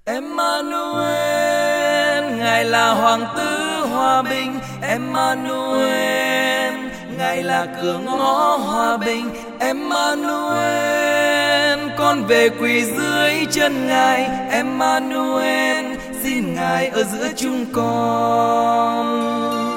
Emmanuel, Ngài là Hoàng tử hòa bình. Emmanuel, Ngài là cửa ngõ hòa bình. Emmanuel, con về quỳ dưới chân Ngài. Emmanuel, xin Ngài ở giữa chúng con.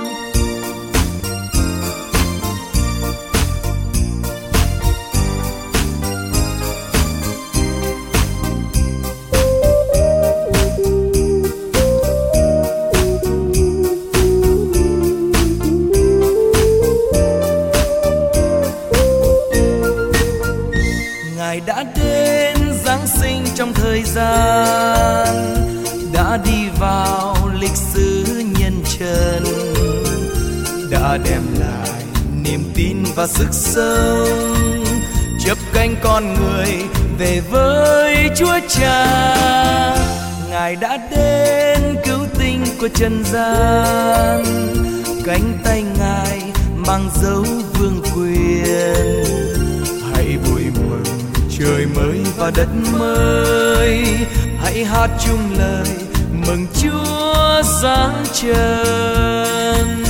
Ngài đã đến Giáng sinh trong thời gian, đã đi vào lịch sử nhân trần, đã đem lại niềm tin và sức sống, chắp cánh con người về với Chúa Cha. Ngài đã đến cứu tinh của trần gian, cánh tay Ngài mang dấu vương quyền. Hãy vui mừng trời mới và đất mới, hãy hát chung lời mừng Chúa giáng trần.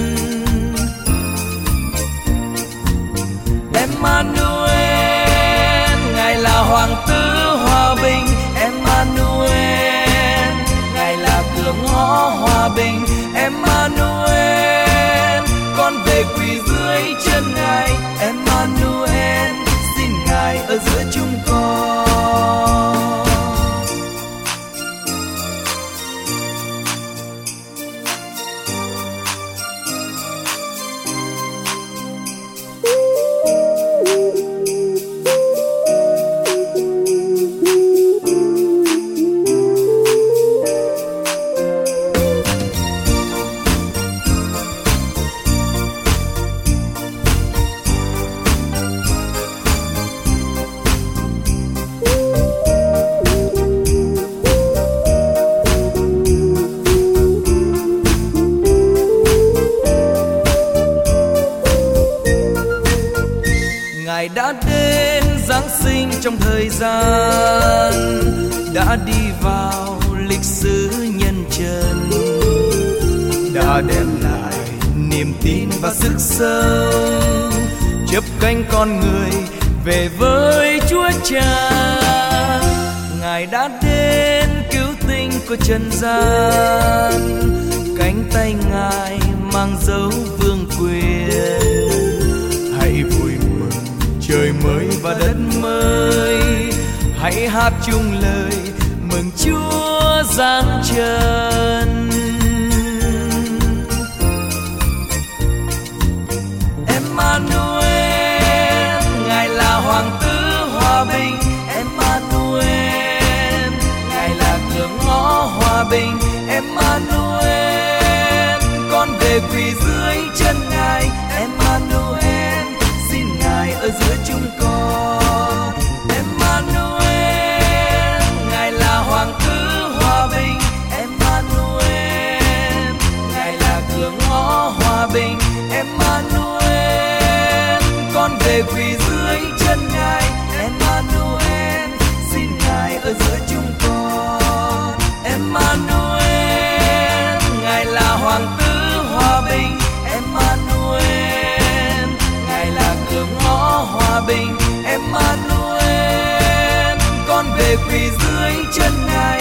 Emmanuel, Ngài là Hoàng tử hòa bình. Emmanuel, Ngài là cửa ngõ hòa bình. Emmanuel, con về quỳ dưới chân Ngài. Emmanuel, xin Ngài ở giữa chúng con. Ngài đã đến Giáng sinh trong thời gian, đã đi vào lịch sử nhân trần, đã đem lại niềm tin và sức sống, chắp cánh con người về với Chúa Cha. Ngài đã đến cứu tinh của trần gian, cánh tay Ngài mang dấu vương quyền. Hãy vui trời mới và đất mới, hãy hát chung lời mừng Chúa giáng trần. Emmanuel, Ngài là Hoàng tử hòa bình. Emmanuel, Ngài là cửa ngõ hòa bình. Emmanuel, con về quỳ dưới chân Ngài. Emmanuel, xin Ngài ở giữa chúng con. Emmanuel, Ngài là Hoàng tử hòa bình. Emmanuel, Ngài là cửa ngõ hòa bình. Emmanuel, con về quỳ dưới chân Ngài. Emmanuel, xin Ngài ở giữa chúng con. Emmanuel, Ngài là Hoàng tử hòa bình. Emmanuel, Ngài là cửa ngõ hòa bình. Emmanuel, con về quỳ dưới chân Ngài.